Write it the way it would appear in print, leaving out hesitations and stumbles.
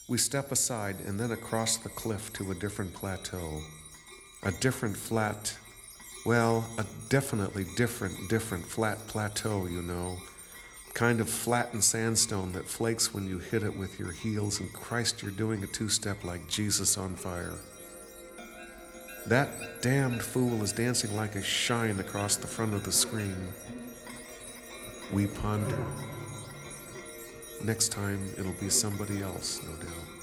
We step aside and then across the cliff to a different plateau. A different flat, well, a definitely different flat plateau, you know. Kind of flattened sandstone that flakes when you hit it with your heels, and Christ, you're doing a two-step like Jesus on fire. That damned fool is dancing like a shine across the front of the screen. We ponder. Next time it'll be somebody else, no doubt.